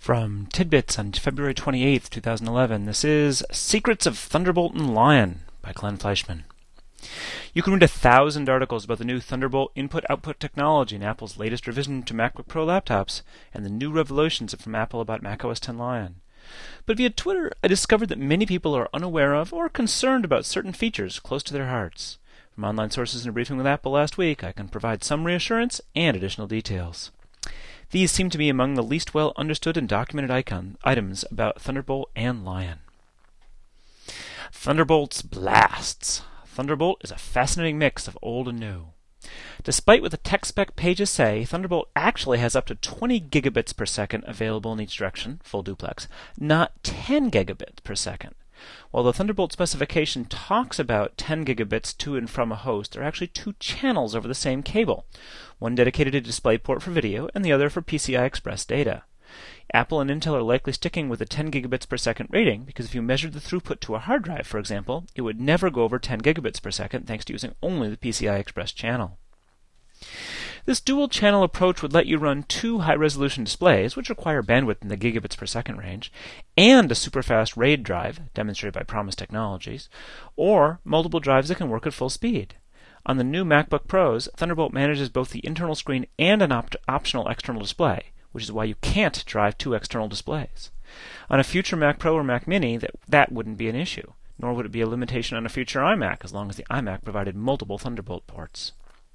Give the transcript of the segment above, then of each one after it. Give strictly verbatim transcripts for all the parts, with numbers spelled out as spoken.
From Tidbits on February twenty-eighth, two thousand eleven, this is Secrets of Thunderbolt and Lion by Glenn Fleischman. You can read a thousand articles about the new Thunderbolt input-output technology in Apple's latest revision to MacBook Pro laptops and the new revelations from Apple about macOS ten Lion. But via Twitter, I discovered that many people are unaware of or concerned about certain features close to their hearts. From online sources and a briefing with Apple last week, I can provide some reassurance and additional details. These seem to be among the least well understood and documented icon items about Thunderbolt and Lion. Thunderbolt's blasts. Thunderbolt is a fascinating mix of old and new. Despite what the tech spec pages say, Thunderbolt actually has up to twenty gigabits per second available in each direction, full duplex, not ten gigabits per second. While the Thunderbolt specification talks about ten gigabits to and from a host, there are actually two channels over the same cable, one dedicated to DisplayPort for video and the other for P C I Express data. Apple and Intel are likely sticking with the ten gigabits per second rating because if you measured the throughput to a hard drive, for example, it would never go over ten gigabits per second thanks to using only the P C I Express channel. This dual-channel approach would let you run two high-resolution displays, which require bandwidth in the gigabits per second range, and a super-fast RAID drive, demonstrated by Promise Technologies, or multiple drives that can work at full speed. On the new MacBook Pros, Thunderbolt manages both the internal screen and an op- optional external display, which is why you can't drive two external displays. On a future Mac Pro or Mac Mini, that, that wouldn't be an issue, nor would it be a limitation on a future iMac, as long as the iMac provided multiple Thunderbolt ports.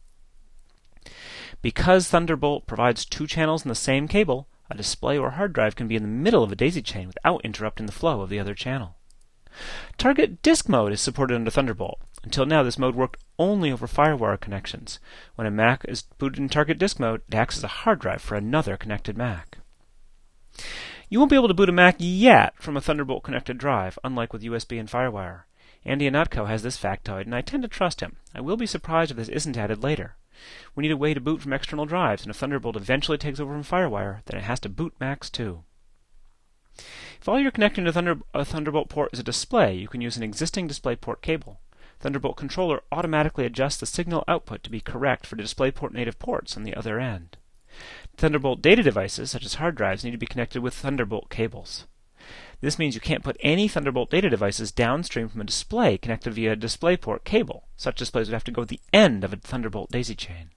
Because Thunderbolt provides two channels in the same cable, a display or hard drive can be in the middle of a daisy chain without interrupting the flow of the other channel. Target Disk Mode is supported under Thunderbolt. Until now, this mode worked only over FireWire connections. When a Mac is booted in Target Disk Mode, it acts as a hard drive for another connected Mac. You won't be able to boot a Mac yet from a Thunderbolt connected drive, unlike with U S B and FireWire. Andy Ihnatko has this factoid, and I tend to trust him. I will be surprised if this isn't added later. We need a way to boot from external drives, and if Thunderbolt eventually takes over from FireWire, then it has to boot Macs too. If all you're connecting to Thunder, a Thunderbolt port is a display, you can use an existing DisplayPort cable. Thunderbolt controller automatically adjusts the signal output to be correct for the DisplayPort native ports on the other end. Thunderbolt data devices, such as hard drives, need to be connected with Thunderbolt cables. This means you can't put any Thunderbolt data devices downstream from a display connected via a DisplayPort cable. Such displays would have to go to the end of a Thunderbolt daisy chain.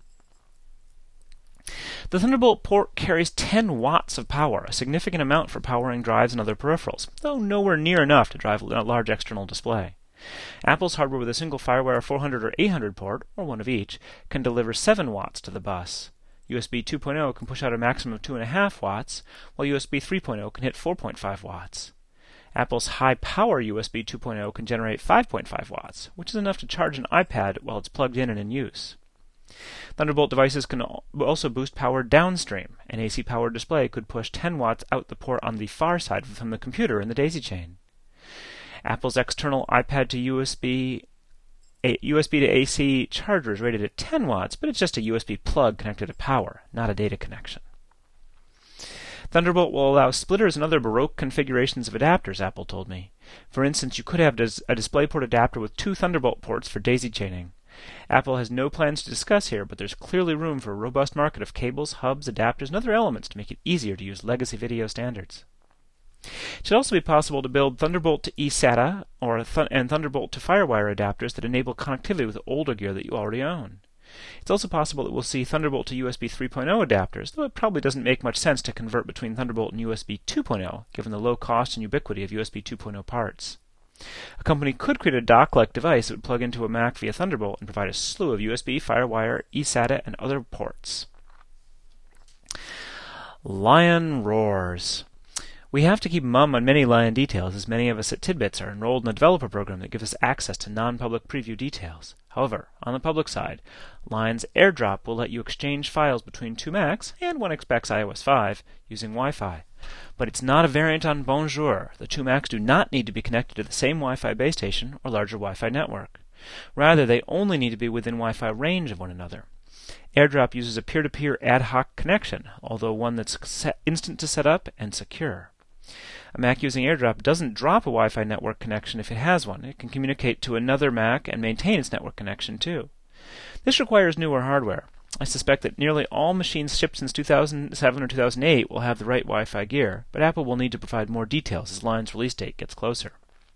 The Thunderbolt port carries ten watts of power, a significant amount for powering drives and other peripherals, though nowhere near enough to drive a large external display. Apple's hardware with a single FireWire four hundred or eight hundred port, or one of each, can deliver seven watts to the bus. U S B two point oh can push out a maximum of two point five watts, while U S B three point oh can hit four point five watts. Apple's high-power U S B two point oh can generate five point five watts, which is enough to charge an iPad while it's plugged in and in use. Thunderbolt devices can also boost power downstream. An A C-powered display could push ten watts out the port on the far side from the computer in the daisy chain. Apple's external iPad to U S B A U S B to A C charger is rated at ten watts, but it's just a U S B plug connected to power, not a data connection. Thunderbolt will allow splitters and other Baroque configurations of adapters, Apple told me. For instance, you could have a DisplayPort adapter with two Thunderbolt ports for daisy chaining. Apple has no plans to discuss here, but there's clearly room for a robust market of cables, hubs, adapters, and other elements to make it easier to use legacy video standards. It should also be possible to build Thunderbolt to eSATA or th- and Thunderbolt to FireWire adapters that enable connectivity with older gear that you already own. It's also possible that we'll see Thunderbolt to U S B three point oh adapters, though it probably doesn't make much sense to convert between Thunderbolt and U S B two point oh, given the low cost and ubiquity of U S B two point oh parts. A company could create a dock-like device that would plug into a Mac via Thunderbolt and provide a slew of U S B, FireWire, eSATA, and other ports. Lion roars. We have to keep mum on many Lion details, as many of us at Tidbits are enrolled in a developer program that gives us access to non-public preview details. However, on the public side, Lion's AirDrop will let you exchange files between two Macs, and one expects i O S five, using Wi-Fi. But it's not a variant on Bonjour. The two Macs do not need to be connected to the same Wi-Fi base station or larger Wi-Fi network. Rather, they only need to be within Wi-Fi range of one another. AirDrop uses a peer-to-peer ad hoc connection, although one that's set, instant to set up and secure. A Mac using AirDrop doesn't drop a Wi-Fi network connection if it has one. It can communicate to another Mac and maintain its network connection too. This requires newer hardware. I suspect that nearly all machines shipped since two thousand seven or two thousand eight will have the right Wi-Fi gear, but Apple will need to provide more details as Lion's release date gets closer.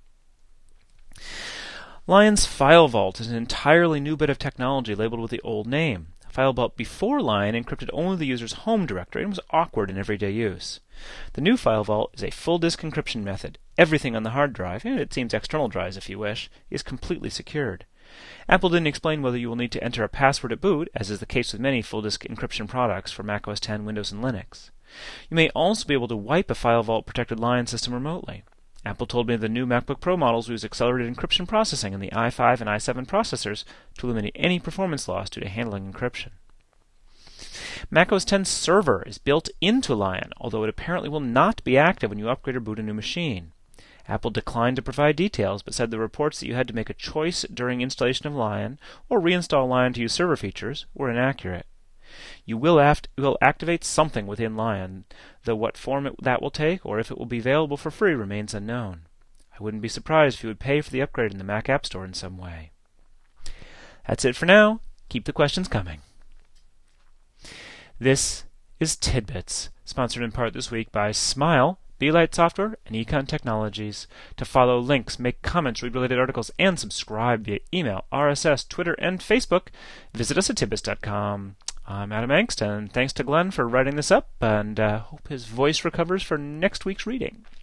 Lion's File Vault is an entirely new bit of technology labeled with the old name. File Vault before Lion encrypted only the user's home directory and was awkward in everyday use. The new File Vault is a full disk encryption method. Everything on the hard drive, and it seems external drives if you wish, is completely secured. Apple didn't explain whether you will need to enter a password at boot, as is the case with many full disk encryption products for Mac O S X, Windows, and Linux. You may also be able to wipe a File Vault protected Lion system remotely. Apple told me the new MacBook Pro models use accelerated encryption processing in the i five and i seven processors to eliminate any performance loss due to handling encryption. Mac O S X Server is built into Lion, although it apparently will not be active when you upgrade or boot a new machine. Apple declined to provide details, but said the reports that you had to make a choice during installation of Lion or reinstall Lion to use server features were inaccurate. You will, aft- will activate something within Lion, though what form it, that will take or if it will be available for free remains unknown. I wouldn't be surprised if you would pay for the upgrade in the Mac App Store in some way. That's it for now. Keep the questions coming. This is Tidbits, sponsored in part this week by Smile, Beelight Software, and Econ Technologies. To follow links, make comments, read related articles, and subscribe via email, R S S, Twitter, and Facebook, visit us at tidbits dot com. I'm Adam Angst, and thanks to Glenn for writing this up, and uh, hope his voice recovers for next week's reading.